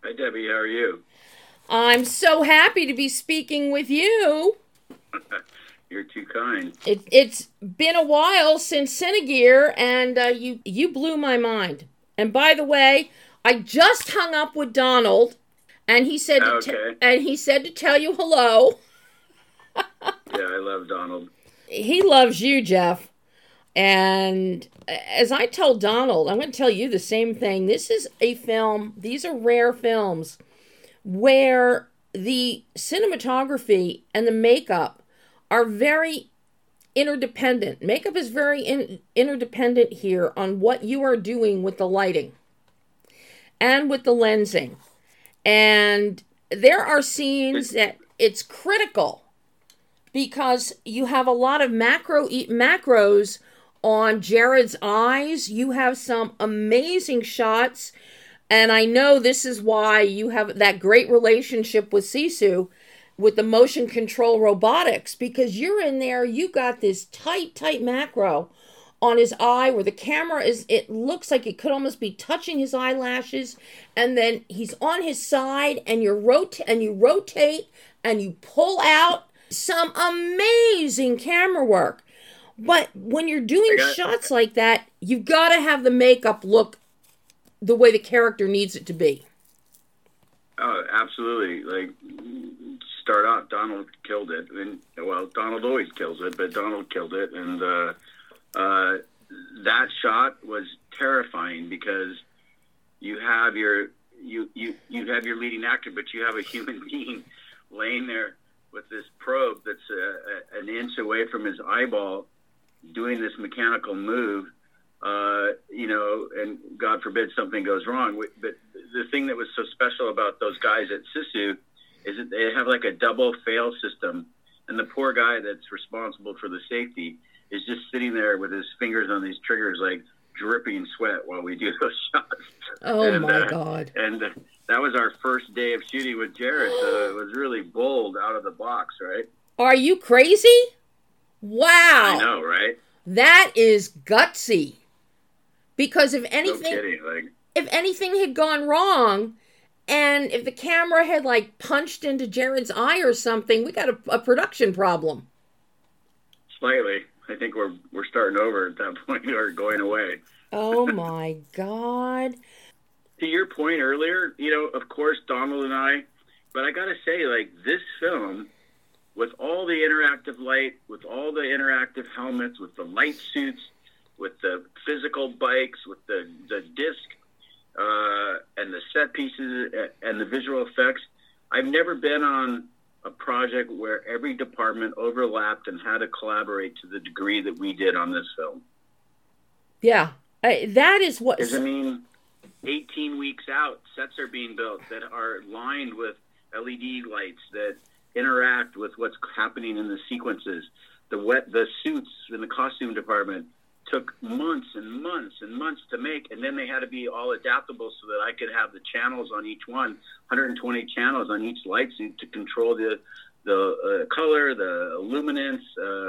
Hi, Debbie. How are you? I'm so happy to be speaking with you. You're too kind. It's been a while since Cinegear, and you blew my mind. And by the way, I just hung up with Donald, and he said Okay. he said to tell you hello. Yeah, I love Donald. He loves you, Jeff. And as I told Donald, I'm going to tell you the same thing. This is a film. These are rare films where the cinematography and the makeup are very interdependent. Makeup is very interdependent here on what you are doing with the lighting and with the lensing. And there are scenes that it's critical because you have a lot of macros on Jared's eyes. You have some amazing shots. And I know this is why you have that great relationship with Sisu with the motion control robotics, because you're in there, you got this tight macro on his eye where the camera it looks like it could almost be touching his eyelashes, and then he's on his side and you rotate and you pull out some amazing camera work. But when you're doing shots like that, you've got to have the makeup look the way the character needs it to be. Oh, absolutely. Like, start off, Donald killed it. And, well, Donald always kills it, but Donald killed it. And that shot was terrifying because you have your leading actor, but you have a human being laying there with this probe that's an inch away from his eyeball doing this mechanical move. And God forbid something goes wrong. But the thing that was so special about those guys at Sisu is that they have like a double fail system. And the poor guy that's responsible for the safety is just sitting there with his fingers on these triggers, like dripping sweat while we do those shots. Oh, my God. And that was our first day of shooting with Jared. So it was really bold out of the box, right? Are you crazy? Wow. I know, right? That is gutsy. Because if anything, no kidding, if anything had gone wrong, and if the camera had like punched into Jared's eye or something, we got a production problem. Slightly. I think we're starting over at that point, or going away. Oh my God. To your point earlier, of course, Donald and I, but I got to say, like, this film, with all the interactive light, with all the interactive helmets, with the light suits, with the physical bikes, with the disc, and the set pieces and the visual effects, I've never been on a project where every department overlapped and had to collaborate to the degree that we did on this film. Yeah, that is what... Because, 18 weeks out, sets are being built that are lined with LED lights that interact with what's happening in the sequences. The suits in the costume department took months and months and months to make, and then they had to be all adaptable so that I could have the channels on each one, 120 channels on each light suit to control the color, the luminance.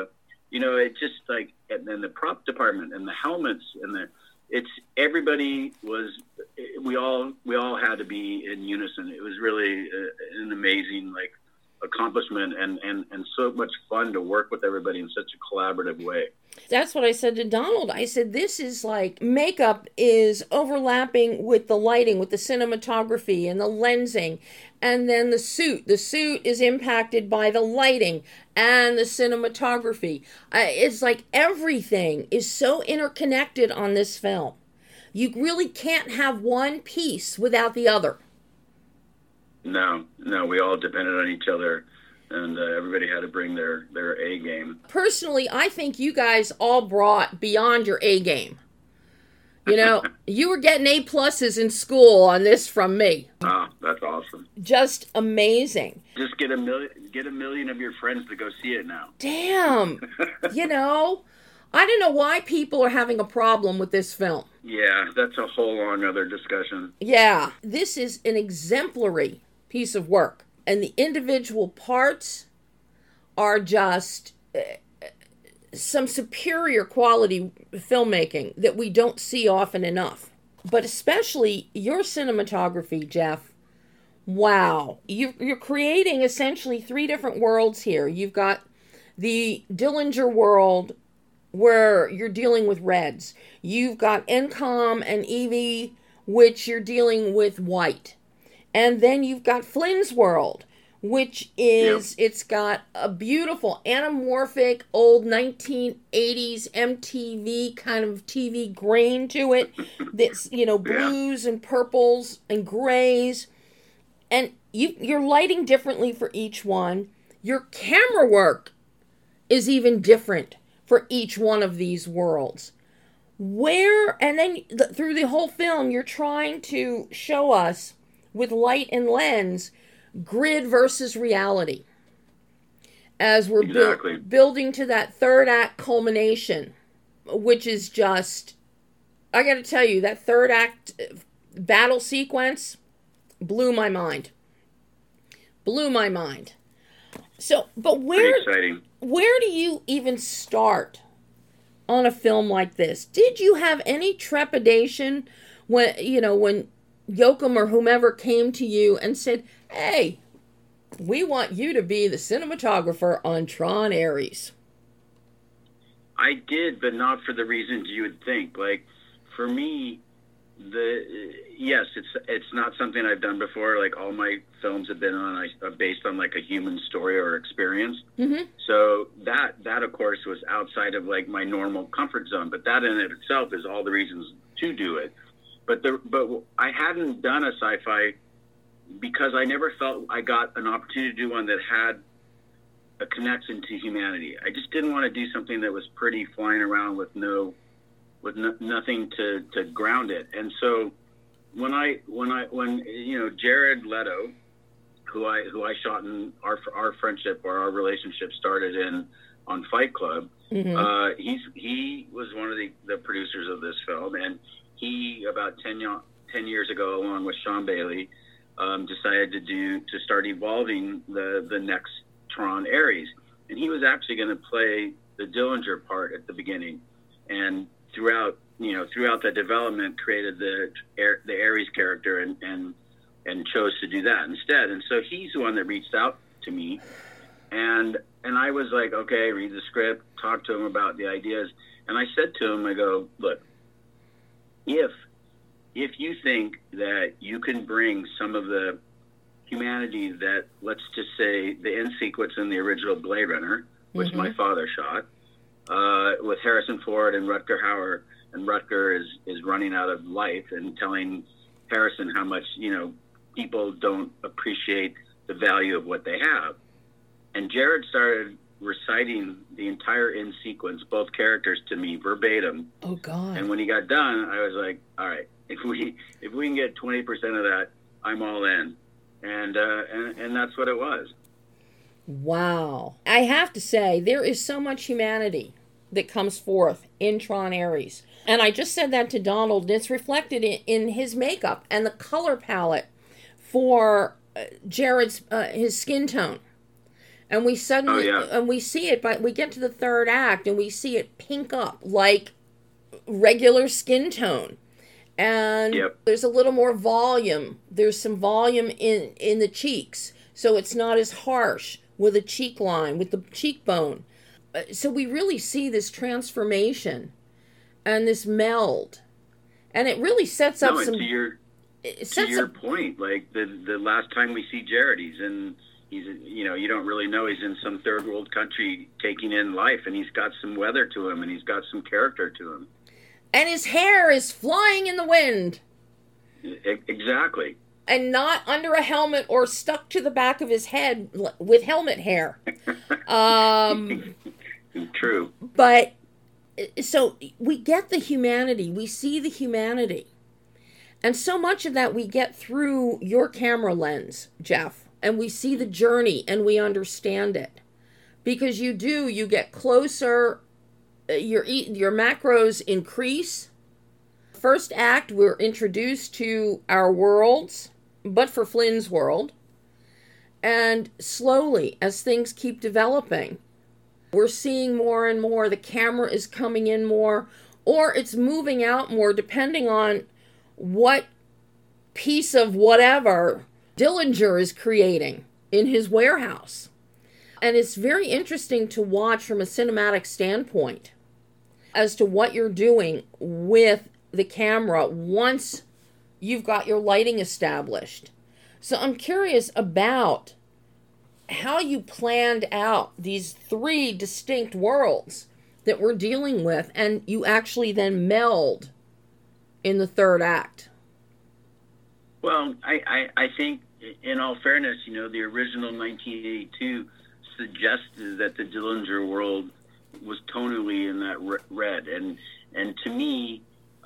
It just like, and then the prop department and the helmets and everybody was, we all had to be in unison. It was really an amazing accomplishment and so much fun to work with everybody in such a collaborative way. That's what I said to Donald. I said, this is like makeup is overlapping with the lighting, with the cinematography and the lensing. And then the suit is impacted by the lighting and the cinematography. It's like everything is so interconnected on this film. You really can't have one piece without the other. No, we all depended on each other, and everybody had to bring their A game. Personally, I think you guys all brought beyond your A game. You were getting A+ in school on this from me. Oh, that's awesome. Just amazing. Just get a million of your friends to go see it now. Damn. I don't know why people are having a problem with this film. Yeah, that's a whole long other discussion. Yeah, this is an exemplary piece of work, and the individual parts are just some superior quality filmmaking that we don't see often enough. But especially your cinematography, Jeff, Wow. You're creating essentially three different worlds here. You've got the Dillinger world where you're dealing with reds. You've got Encom and Evie, which you're dealing with white. And then you've got Flynn's world, which is, it's got a beautiful anamorphic old 1980s MTV kind of TV grain to it. That's, blues and purples and grays. And you're lighting differently for each one. Your camera work is even different for each one of these worlds. And then through the whole film, you're trying to show us with light and lens, grid versus reality. As we're building to that third act culmination, which is just, I got to tell you, that third act battle sequence blew my mind. So, but where do you even start on a film like this? Did you have any trepidation when Yoakum or whomever came to you and said, "Hey, we want you to be the cinematographer on Tron Ares"? I did, but not for the reasons you would think. Like, for me, it's not something I've done before. Like, all my films have been based on like a human story or experience. Mm-hmm. So that of course was outside of like my normal comfort zone. But that in itself is all the reasons to do it. But I hadn't done a sci-fi because I never felt I got an opportunity to do one that had a connection to humanity. I just didn't want to do something that was pretty, flying around with nothing to ground it. And so when Jared Leto, who I shot in our friendship or our relationship started on Fight Club, mm-hmm. He was one of the producers of this film, and he about 10 years ago, along with Sean Bailey, decided to start evolving the next Tron Ares, and he was actually going to play the Dillinger part at the beginning, and throughout the development created the Ares character and chose to do that instead. And so he's the one that reached out to me, and I was like, okay, read the script, talk to him about the ideas, and I said to him, I go, look, if you think that you can bring some of the humanity that, let's just say, the end sequence in the original Blade Runner, which mm-hmm. my father shot, with Harrison Ford and Rutger Hauer, and Rutger is running out of life and telling Harrison how much, people don't appreciate the value of what they have. And Jared started reciting the entire end sequence, both characters, to me verbatim. Oh God. And when he got done, I was like, all right, if we can get 20% of that, I'm all in. And that's what it was. Wow. I have to say, there is so much humanity that comes forth in Tron Ares. And I just said that to Donald, and it's reflected in his makeup and the color palette for Jared's his skin tone. And we suddenly and we see it, but we get to the third act and we see it pink up like regular skin tone. And there's a little more volume. There's some volume in the cheeks, so it's not as harsh with a cheek line, with the cheekbone. So we really see this transformation and this meld, and it really sets up some. To your point, like the last time we see Jared, he's you don't really know, he's in some third world country taking in life, and he's got some weather to him, and he's got some character to him. And his hair is flying in the wind. Exactly. And not under a helmet or stuck to the back of his head with helmet hair. True. But, so we get the humanity. We see the humanity. And so much of that we get through your camera lens, Jeff. And we see the journey and we understand it. Because you get closer. Your macros increase. First act, we're introduced to our worlds, but for Flynn's world. And slowly, as things keep developing, we're seeing more and more. The camera is coming in more, or it's moving out more, depending on what piece of whatever Dillinger is creating in his warehouse. And it's very interesting to watch from a cinematic standpoint as to what you're doing with the camera once you've got your lighting established. So I'm curious about how you planned out these three distinct worlds that we're dealing with, and you actually then meld in the third act. Well, I think, in all fairness, the original 1982 suggested that the Dillinger world was tonally in that red, and to me,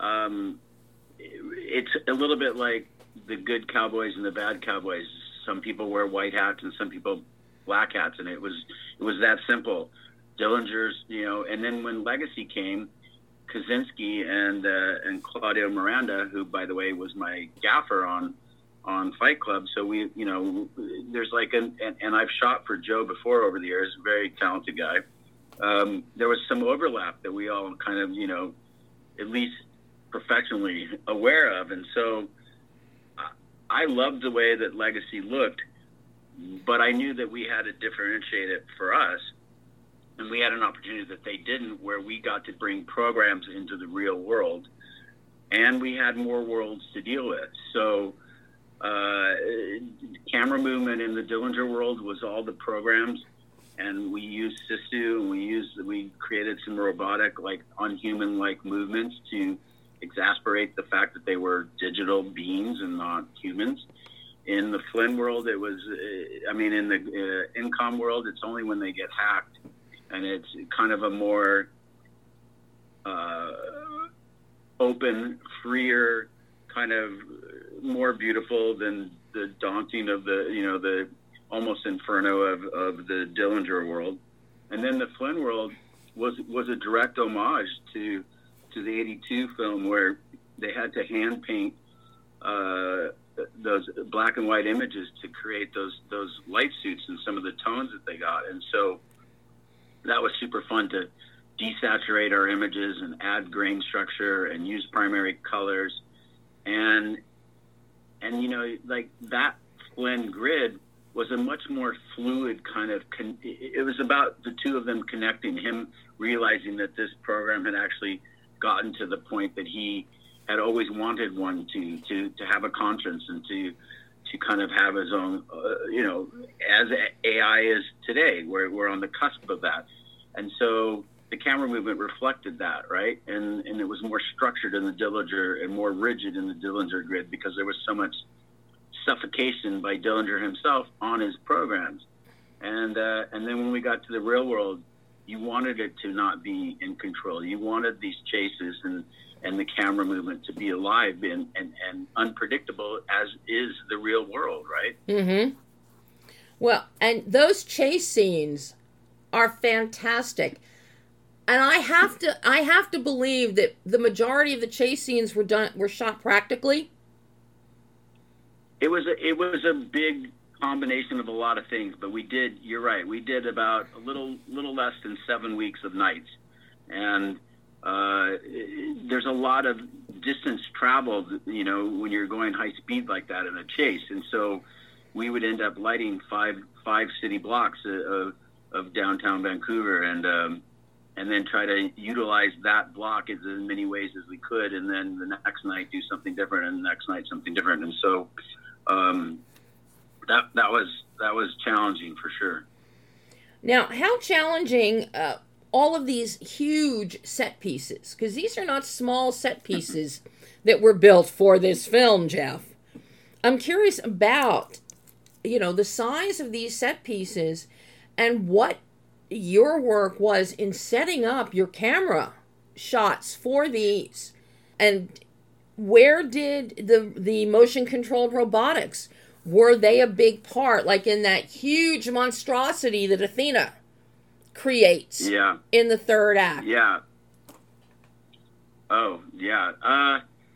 it's a little bit like the good cowboys and the bad cowboys. Some people wear white hats and some people black hats, and it was that simple. Dillinger's, and then when Legacy came, Kaczynski and Claudio Miranda, who by the way was my gaffer on Fight Club. So we, there's like and I've shot for Joe before over the years, very talented guy. There was some overlap that we all kind of, at least professionally aware of. And so I loved the way that Legacy looked, but I knew that we had to differentiate it for us. And we had an opportunity that they didn't, where we got to bring programs into the real world, and we had more worlds to deal with. So camera movement in the Dillinger world was all the programs, and we used Sisu, and we created some robotic, like unhuman-like movements to exasperate the fact that they were digital beings and not humans. In the Flynn world, it was, in the Incom world, it's only when they get hacked, and it's kind of a more open, freer, kind of more beautiful than the daunting of the almost inferno of the Dillinger world. And then the Flynn world was a direct homage to the 82 film, where they had to hand paint those black and white images to create those light suits and some of the tones that they got. And so that was super fun to desaturate our images and add grain structure and use primary colors. And like that Flynn grid was a much more fluid kind of, it was about the two of them connecting, him realizing that this program had actually gotten to the point that he had always wanted one to have a conscience and to kind of have his own, as AI is today, we're on the cusp of that. And so the camera movement reflected that, right? And it was more structured in the Dillinger and more rigid in the Dillinger grid because there was so much suffocation by Dillinger himself on his programs. And then when we got to the real world, you wanted it to not be in control. You wanted these chases and the camera movement to be alive and unpredictable, as is the real world, right? Mm-hmm. Well, and those chase scenes are fantastic. And I have to believe that the majority of the chase scenes were shot practically. It was a big combination of a lot of things, but you're right, we did about a little less than 7 weeks of nights. And there's a lot of distance traveled, when you're going high speed like that in a chase. And so we would end up lighting five city blocks of downtown Vancouver, and then try to utilize that block in as many ways as we could, and then the next night do something different, and the next night something different. And so that was challenging for sure. Now, how challenging all of these huge set pieces, because these are not small set pieces that were built for this film, Jeff. I'm curious about, the size of these set pieces and what your work was in setting up your camera shots for these. And where did the motion controlled robotics, were they a big part, like in that huge monstrosity that Athena creates in the third act? Yeah. Oh, yeah.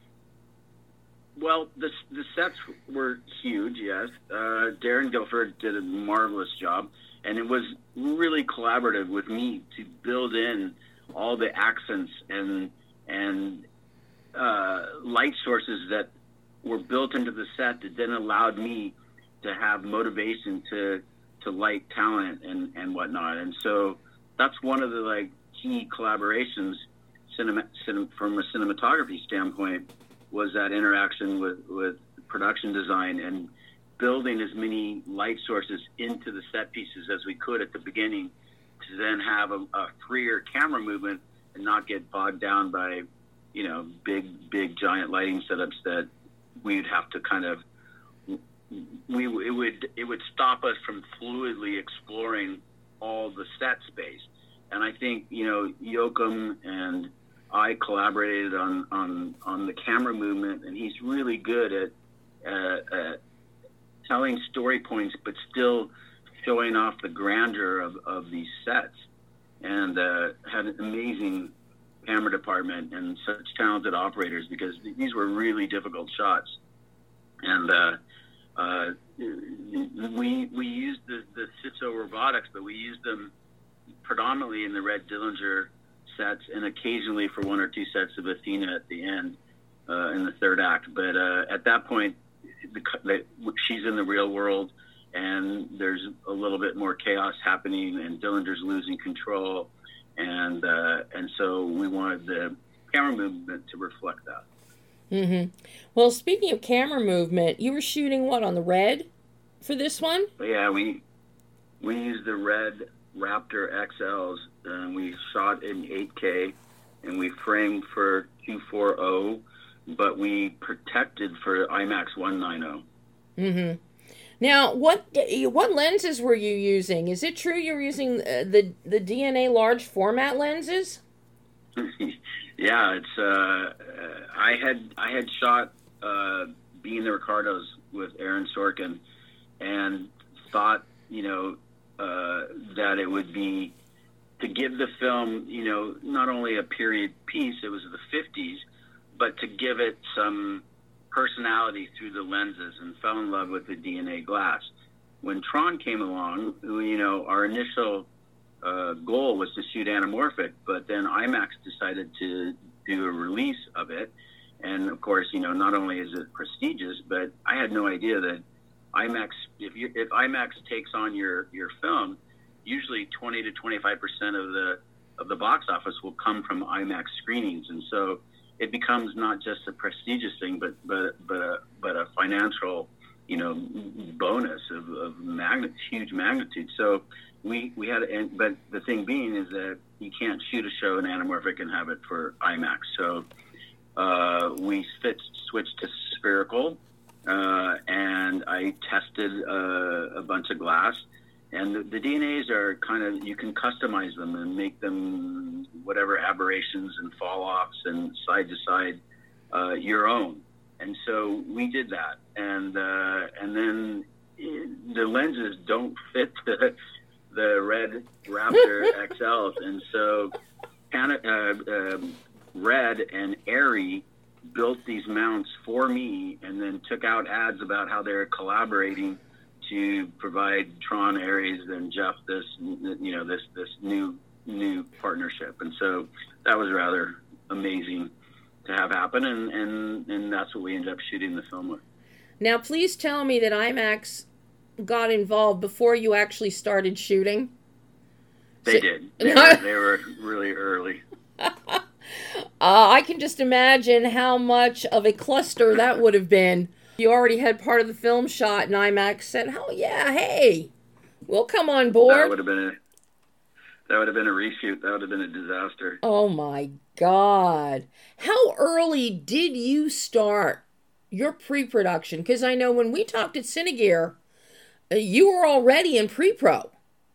Well, the sets were huge, yes. Darren Guilford did a marvelous job, and it was really collaborative with me to build in all the accents and light sources that were built into the set that then allowed me have motivation to light talent and whatnot. And so that's one of the like key collaborations from a cinematography standpoint, was that interaction with production design and building as many light sources into the set pieces as we could at the beginning, to then have a freer camera movement and not get bogged down by, big giant lighting setups that we'd have to kind of, it would stop us from fluidly exploring all the set space. And I think, Joachim and I collaborated on the camera movement, and he's really good at telling story points, but still showing off the grandeur of these sets. And had an amazing camera department and such talented operators, because these were really difficult shots. And we used the Sitso robotics, but we used them predominantly in the Red Dillinger sets, and occasionally for one or two sets of Athena at the end in the third act. But at that point, she's in the real world, and there's a little bit more chaos happening, and Dillinger's losing control, and so we wanted the camera movement to reflect that. Mm-hmm. Well, speaking of camera movement, you were shooting what, on the Red for this one? Yeah, we used the Red Raptor XLs, and we shot in 8K, and we framed for 240, but we protected for IMAX 190. Mm-hmm. Now, what lenses were you using? Is it true you're using the DNA large format lenses? Yeah, it's I had shot Being the Ricardos with Aaron Sorkin, and thought that it would be, to give the film not only a period piece, it was the 50s, but to give it some personality through the lenses, and fell in love with the DNA glass. When Tron came along, our initial goal was to shoot anamorphic, but then IMAX decided to do a release of it. And of course, not only is it prestigious, but I had no idea that IMAX, if IMAX takes on your film, usually 20 to 25% of the box office will come from IMAX screenings. And so it becomes not just a prestigious thing, but a financial, bonus of huge magnitude. So we had, but the thing being is that you can't shoot a show in anamorphic and have it for IMAX. So we switched to spherical, and I tested a bunch of glass. And the DNAs are kind of, you can customize them and make them whatever aberrations and fall-offs and side-to-side your own. And so we did that. And then the lenses don't fit the Red Raptor XLs. And so Red and Arri built these mounts for me, and then took out ads about how they're collaborating to provide Tron, Ares, and Jeff this new partnership. And so that was rather amazing to have happen, and that's what we ended up shooting the film with. Now, please tell me that IMAX got involved before you actually started shooting. They did. They were really early. I can just imagine how much of a cluster that would have been. You already had part of the film shot, and IMAX said, "Oh yeah, hey, we'll come on board." That would have been a reshoot. That would have been a disaster. Oh my God! How early did you start your pre-production? Because I know when we talked at Cinegear, you were already in pre-pro.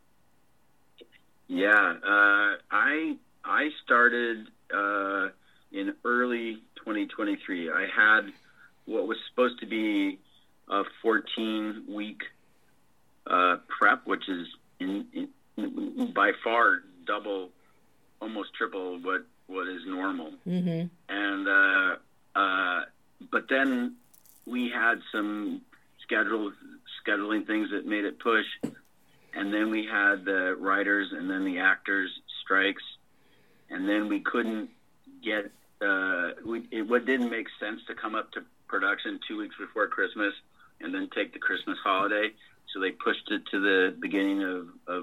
Yeah, I started in early 2023. I had what was supposed to be a 14-week prep, which is by far double, almost triple what is normal. Mm-hmm. And but then we had some scheduling things that made it push, and then we had the writers and then the actors strikes, and then we couldn't get what didn't make sense to come up to production 2 weeks before Christmas and then take the Christmas holiday. So they pushed it to the beginning of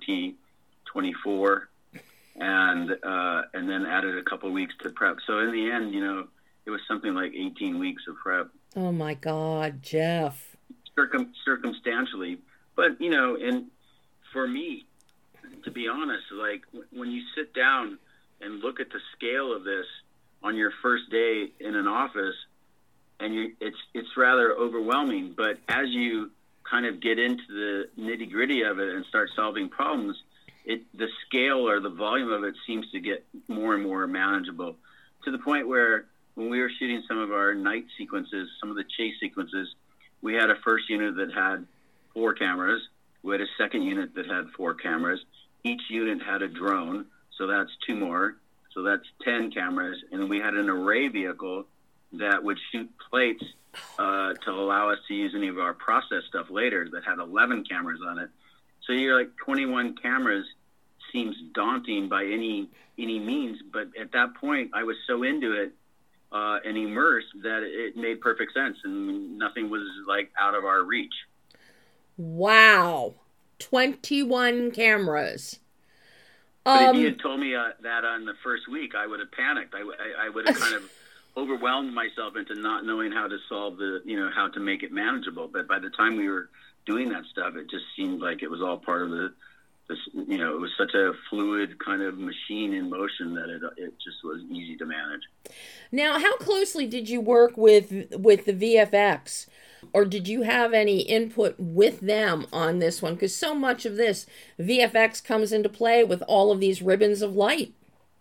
2024, and then added a couple of weeks to prep. So in the end, it was something like 18 weeks of prep. Oh my God, Jeff. Circumstantially, but and for me, to be honest, like when you sit down and look at the scale of this on your first day in an office, and it's rather overwhelming. But as you kind of get into the nitty gritty of it and start solving problems, the scale or the volume of it seems to get more and more manageable, to the point where when we were shooting some of our night sequences, some of the chase sequences, we had a first unit that had 4 cameras. We had a second unit that had 4 cameras. Each unit had a drone, so that's 2 more. So that's 10 cameras. And we had an array vehicle that would shoot plates to allow us to use any of our process stuff later, that had 11 cameras on it. So you're like, 21 cameras seems daunting by any means. But at that point, I was so into it and immersed that it made perfect sense, and nothing was like out of our reach. Wow. 21 cameras. But if you had told me that on the first week, I would have panicked. I would have kind of overwhelmed myself into not knowing how to solve how to make it manageable. But by the time we were doing that stuff, it just seemed like it was all part of it was such a fluid kind of machine in motion that it just was easy to manage. Now, how closely did you work with the VFX? Or did you have any input with them on this one? Because so much of this VFX comes into play with all of these ribbons of light.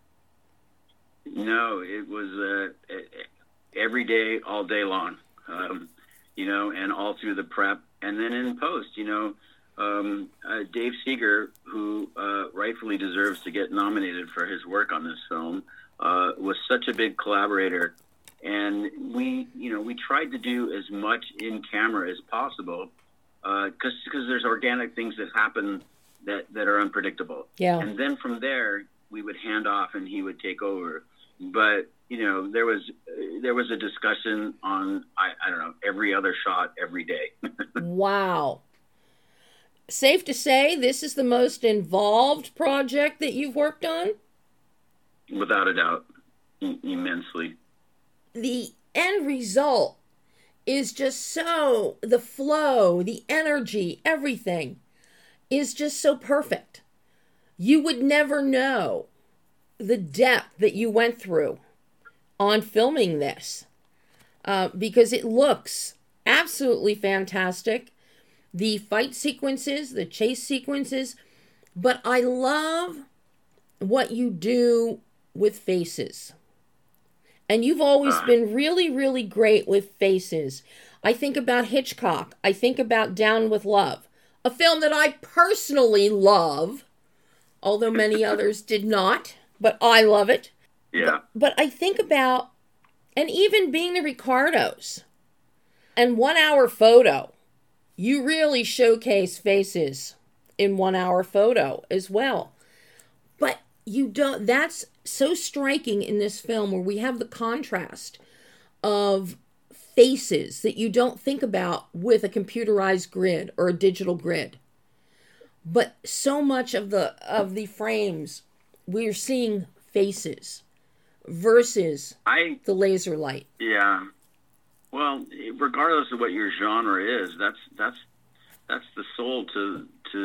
No, it was every day, all day long, and all through the prep. And then in post, Dave Seeger, who rightfully deserves to get nominated for his work on this film, was such a big collaborator. And we tried to do as much in camera as possible, because there's organic things that happen that are unpredictable. Yeah. And then from there, we would hand off and he would take over. But there was a discussion on I don't know, every other shot every day. Wow. Safe to say this is the most involved project that you've worked on? Without a doubt, immensely. The end result is just the flow, the energy, everything is just so perfect. You would never know the depth that you went through on filming this, because it looks absolutely fantastic. The fight sequences, the chase sequences, but I love what you do with faces. And you've always been really, really great with faces. I think about Hitchcock. I think about Down with Love, a film that I personally love, although many others did not, but I love it. Yeah. But I think about, and even being the Ricardos and 1 Hour Photo, you really showcase faces in 1 Hour Photo as well. But you don't, that's so striking in this film, where we have the contrast of faces that you don't think about with a computerized grid or a digital grid. But so much of the frames, we're seeing faces versus the laser light. Yeah. Well, regardless of what your genre is, that's the soul to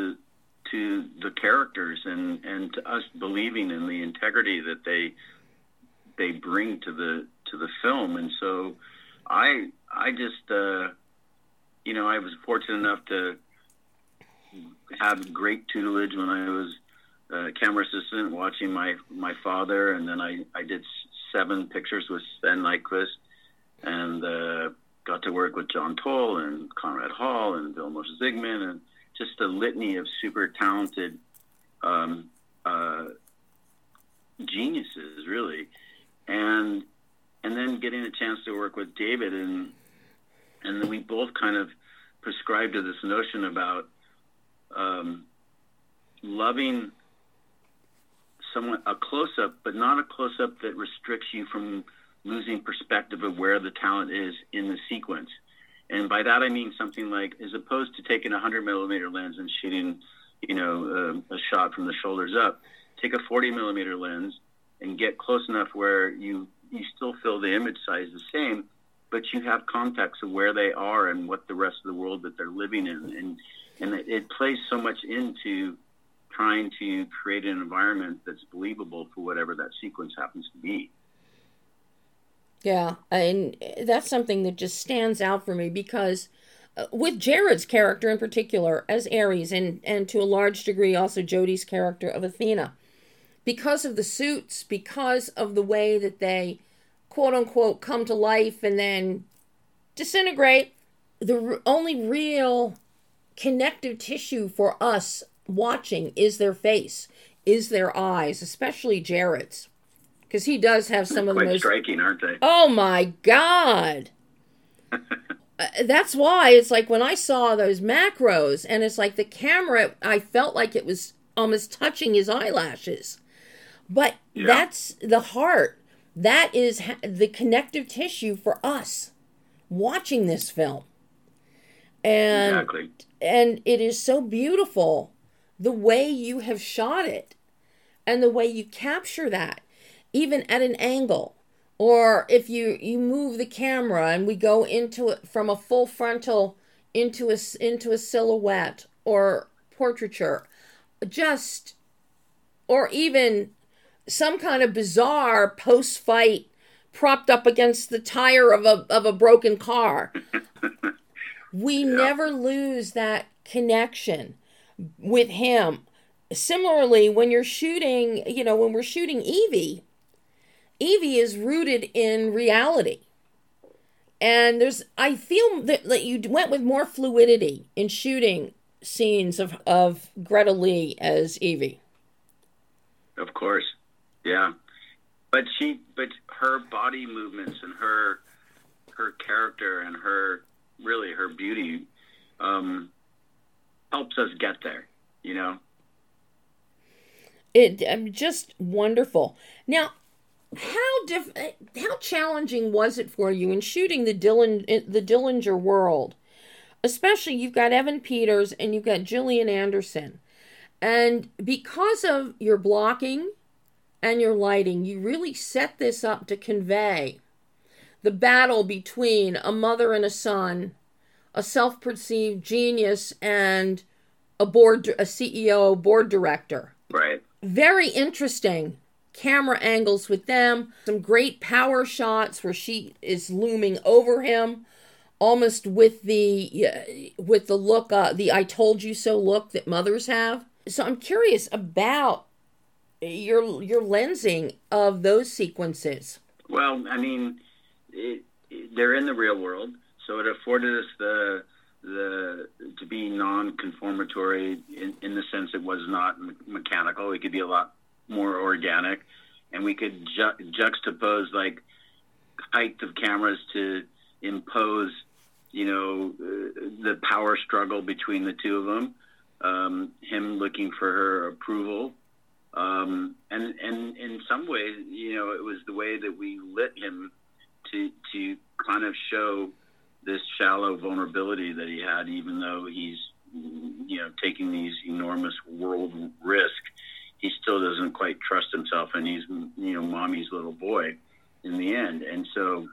the characters and to us believing in the integrity that they bring to the film. And so I just I was fortunate enough to have great tutelage when I was a camera assistant, watching my father, and then I did 7 pictures with Sven Nykvist, and got to work with John Toll and Conrad Hall and Vilmos Zsigmond, and just a litany of super talented geniuses, really. And then getting a chance to work with David, and then we both kind of prescribed to this notion about loving someone, a close-up, but not a close-up that restricts you from losing perspective of where the talent is in the sequence. And by that I mean something like, as opposed to taking a 100 millimeter lens and shooting, a shot from the shoulders up, take a 40 millimeter lens and get close enough where you still feel the image size the same, but you have context of where they are and what the rest of the world that they're living in. And it plays so much into trying to create an environment that's believable for whatever that sequence happens to be. Yeah, and that's something that just stands out for me because with Jared's character in particular as Ares, and to a large degree also Jodie's character of Athena, because of the suits, because of the way that they quote unquote come to life and then disintegrate, the only real connective tissue for us watching is their face, is their eyes, especially Jared's. Because he does have some of the most striking, aren't they? Oh my God! That's why it's like when I saw those macros, and it's like the camera, I felt like it was almost touching his eyelashes. But that's the heart. That is the connective tissue for us watching this film. And, exactly. And it is so beautiful the way you have shot it and the way you capture that, even at an angle. Or if you move the camera and we go into it from a full frontal into a silhouette or portraiture, or even some kind of bizarre post-fight propped up against the tire of a broken car. We never lose that connection with him. Similarly, when you're shooting, when we're shooting Evie is rooted in reality. And I feel that you went with more fluidity in shooting scenes of Greta Lee as Evie. Of course. Yeah. But her body movements and her character and her beauty helps us get there, It just wonderful. Now, how challenging was it for you in shooting the Dillinger World? Especially, you've got Evan Peters and you've got Gillian Anderson. And because of your blocking and your lighting, you really set this up to convey the battle between a mother and a son, a self-perceived genius, and a CEO, board director. Right. Very interesting camera angles with them. Some great power shots where she is looming over him, almost with the look, the "I told you so" look that mothers have. So I'm curious about your lensing of those sequences. Well, I mean, they're in the real world, so it afforded us the to be non-conformatory in the sense it was not mechanical. It could be a lot more organic, and we could juxtapose like height of cameras to impose, the power struggle between the two of them. Him looking for her approval, and in some ways, it was the way that we lit him to kind of show this shallow vulnerability that he had, even though he's, taking these enormous world risk. He still doesn't quite trust himself, and he's, mommy's little boy in the end. And so,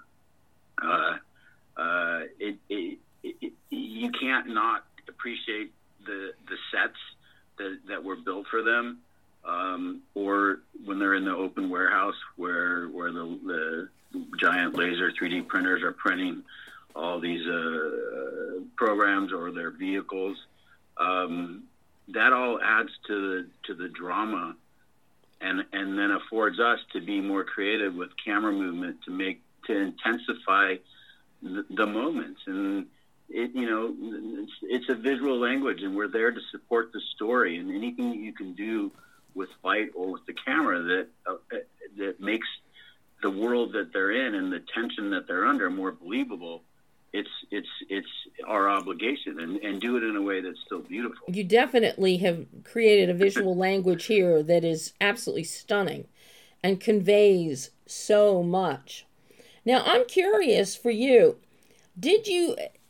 you can't not appreciate the sets that were built for them, or when they're in the open warehouse where the giant laser 3D printers are printing all these programs or their vehicles. That all adds to the drama, and then affords us to be more creative with camera movement to intensify the moments. And it's a visual language, and we're there to support the story. And anything that you can do with light or with the camera that makes the world that they're in and the tension that they're under more believable, it's our obligation, and do it in a way that's still beautiful. You definitely have created a visual language here that is absolutely stunning and conveys so much. Now, I'm curious for you, did you,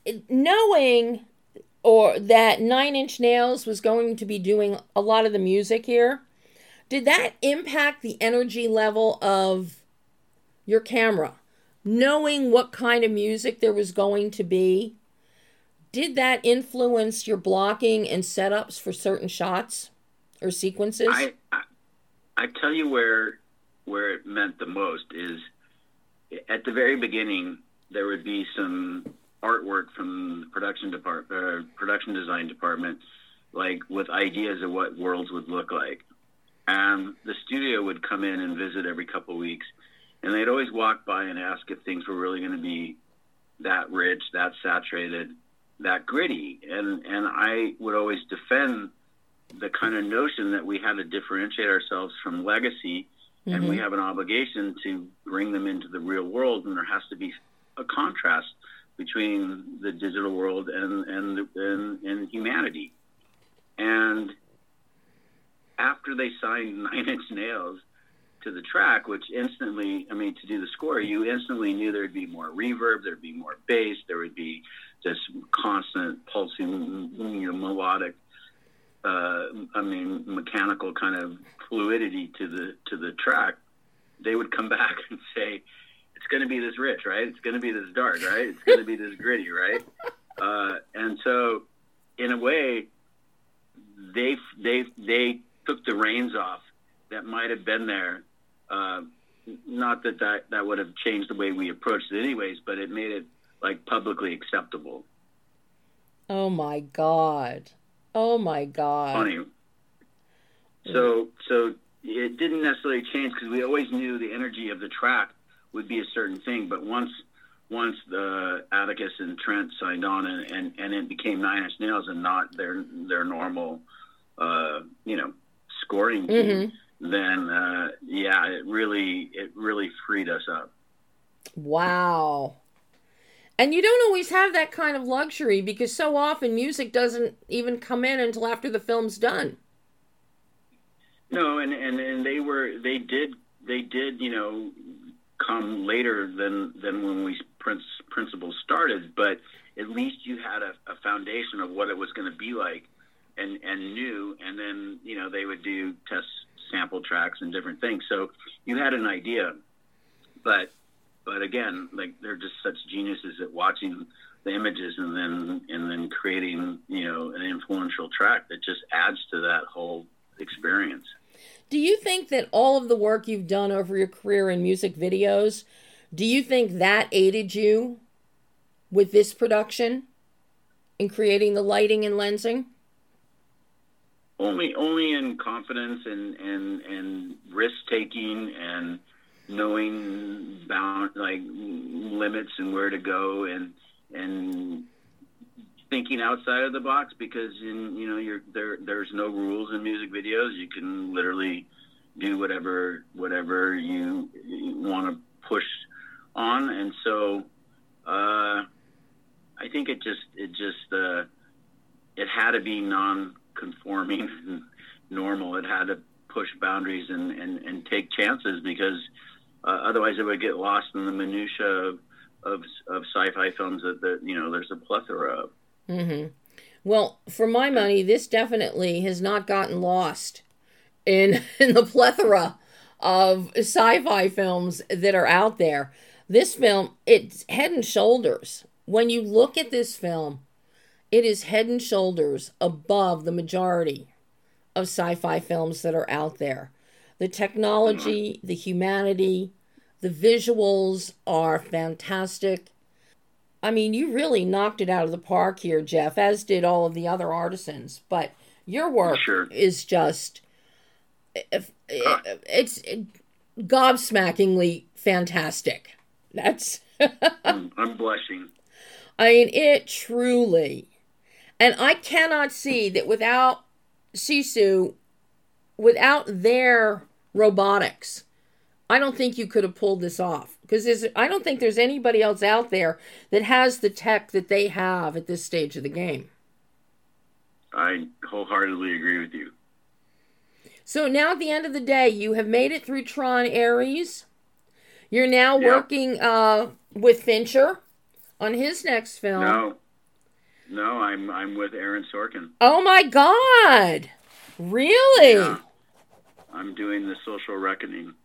knowing or that Nine Inch Nails was going to be doing a lot of the music here, did that impact the energy level of your camera? Knowing what kind of music there was going to be, did that influence your blocking and setups for certain shots or sequences? I tell you where it meant the most is at the very beginning. There would be some artwork from the production design department, like with ideas of what worlds would look like. And the studio would come in and visit every couple of weeks, and they'd always walk by and ask if things were really going to be that rich, that saturated, that gritty. And I would always defend the kind of notion that we had to differentiate ourselves from legacy, and we have an obligation to bring them into the real world, and there has to be a contrast between the digital world and humanity. And after they signed Nine Inch Nails to the track, which instantly, to do the score, you instantly knew there'd be more reverb, there'd be more bass, there would be this constant pulsing, melodic, mechanical kind of fluidity to the track. They would come back and say, it's going to be this rich, right? It's going to be this dark, right? It's going to be this gritty, right? And so, in a way, they took the reins off that might have been there. Not that would have changed the way we approached it anyways, but it made it like publicly acceptable. Oh my God. Funny. So it didn't necessarily change because we always knew the energy of the track would be a certain thing. But once the Atticus and Trent signed on and it became Nine Inch Nails and not their normal, scoring team, then it really freed us up. Wow. And you don't always have that kind of luxury because so often music doesn't even come in until after the film's done. No, and they did come later than when we principals started, but at least you had a foundation of what it was going to be like and knew, and then they would do test sample tracks and different things, so you had an idea. But again, like, they're just such geniuses at watching the images and then creating an influential track that just adds to that whole experience. Do you think that all of the work you've done over your career in music videos, do you think that aided you with this production in creating the lighting and lensing? Only in confidence and risk taking and knowing limits and where to go and thinking outside of the box, because there's no rules in music videos. You can literally do whatever you want to push on, and so I think it had to be non-conforming and normal. It had to push boundaries and take chances, because otherwise it would get lost in the minutia of sci-fi films that there's a plethora of. Mm-hmm. Well, for my money, this definitely has not gotten lost in the plethora of sci-fi films that are out there. This film, it's head and shoulders. When you look at this film, it is head and shoulders above the majority of sci-fi films that are out there. The technology, the humanity, the visuals are fantastic. I mean, you really knocked it out of the park here, Jeff, as did all of the other artisans. But your work is just, it's gobsmackingly fantastic. That's... I'm blushing. I mean, it truly... And I cannot see that without Sisu, without their robotics, I don't think you could have pulled this off. Because I don't think there's anybody else out there that has the tech that they have at this stage of the game. I wholeheartedly agree with you. So now at the end of the day, you have made it through Tron Ares. You're now working with Fincher on his next film. No, I'm with Aaron Sorkin. Oh my God! Really? Yeah, I'm doing The Social Reckoning.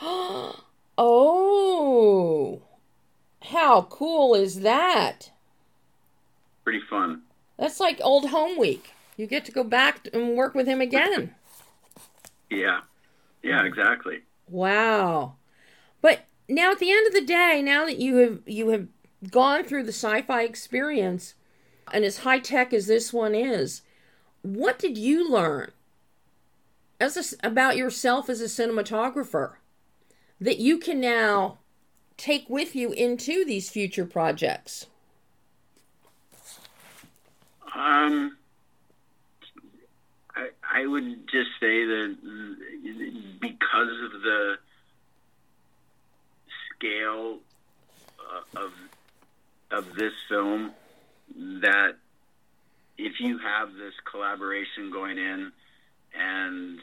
Oh, how cool is that? Pretty fun. That's like old home week. You get to go back and work with him again. Yeah, exactly. Wow. But now at the end of the day, now that you have gone through the sci-fi experience, and as high tech as this one is, what did you learn about yourself as a cinematographer that you can now take with you into these future projects? I would just say that because of the scale of this film, that if you have this collaboration going in, and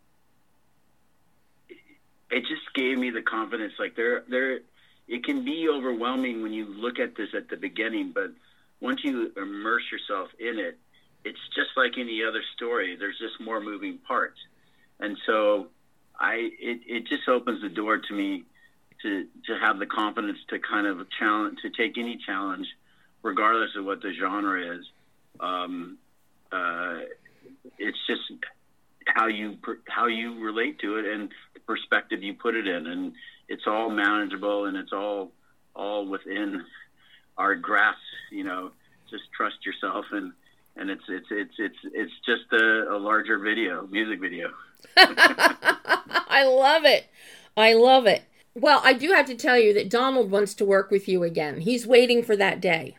it just gave me the confidence. Like it can be overwhelming when you look at this at the beginning, but once you immerse yourself in it, it's just like any other story. There's just more moving parts, and so it just opens the door to me to have the confidence to kind of to take any challenge, regardless of what the genre is. It's just how you relate to it and the perspective you put it in, and it's all manageable and it's all within our grasp. Just trust yourself, and it's just a larger music video. I love it. I love it. Well, I do have to tell you that Donald wants to work with you again. He's waiting for that day.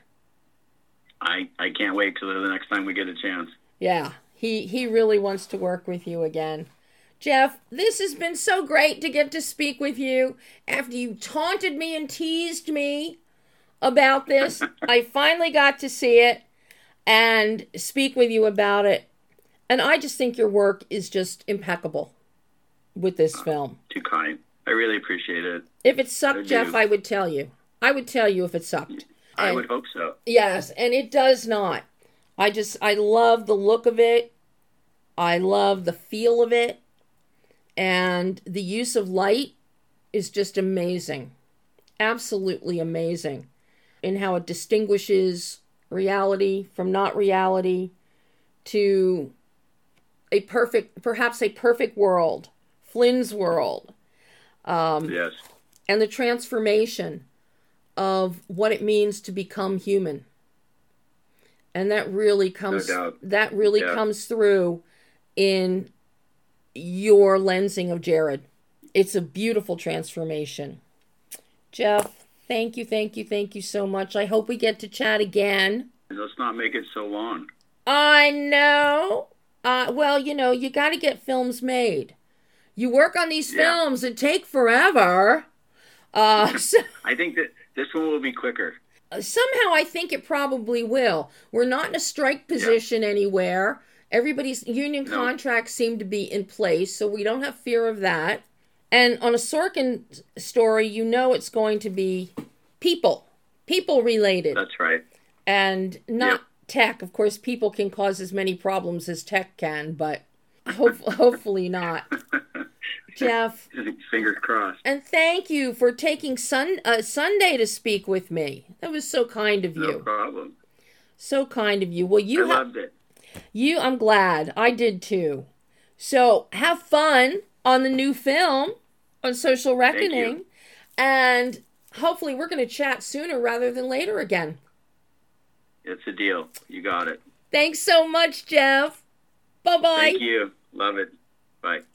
I can't wait till the next time we get a chance. Yeah, he really wants to work with you again. Jeff, this has been so great to get to speak with you. After you taunted me and teased me about this, I finally got to see it and speak with you about it. And I just think your work is just impeccable with this film. Too kind. I really appreciate it. If it sucked, Jeff, I would tell you. I would tell you if it sucked. I would hope so. Yes, and it does not. I love the look of it. I love the feel of it. And the use of light is just amazing. Absolutely amazing. In how it distinguishes reality from not reality to perhaps a perfect world. Flynn's world. Yes. And the transformation of what it means to become human. And that really comes comes through in your lensing of Jared. It's a beautiful transformation. Jeff, thank you so much. I hope we get to chat again. Let's not make it so long. I know. Well, you got to get films made. You work on these films that take forever. So I think that this one will be quicker. Somehow I think it probably will. We're not in a strike position anywhere. Everybody's union contracts seem to be in place, so we don't have fear of that. And on a Sorkin story, it's going to be people related. That's right. And not tech. Of course, people can cause as many problems as tech can, but hopefully not. Jeff. Fingers crossed. And thank you for taking Sunday to speak with me. That was so kind of you. No problem. So kind of you. Well, I loved it. I'm glad. I did too. So have fun on the new film, on Social Reckoning. And hopefully we're going to chat sooner rather than later again. It's a deal. You got it. Thanks so much, Jeff. Bye-bye. Thank you. Love it. Bye.